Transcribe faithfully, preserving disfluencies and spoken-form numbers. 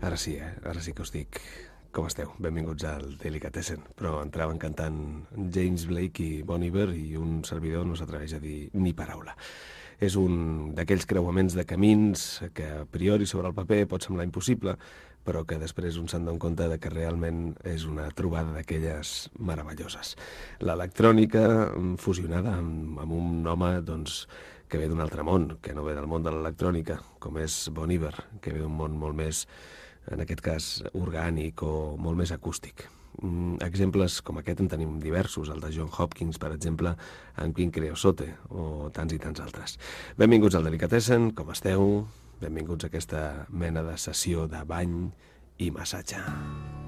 Ara sí, eh? Ara sí que us dic. Com esteu? Benvinguts al Delicatessen. Però entraven cantant James Blake i Bon Iver i un servidor no s'atreveix a dir ni paraula. És un d'aquells creuaments de camins que a priori sobre el paper pot semblar impossible, però que després un se'n dona compte de que realment és una trobada d'aquelles meravelloses. L'electrònica fusionada amb, amb un home doncs, que ve d'un altre món, que no ve del món de l'electrònica, com és Bon Iver, que ve d'un món molt més, en aquest cas, orgànic o molt més acústic. Mm, exemples com aquest en tenim diversos, el de John Hopkins, per exemple, en King Creosote, o tants i tants altres. Benvinguts al Delicatessen, com esteu? Benvinguts a aquesta mena de sessió de bany i massatge.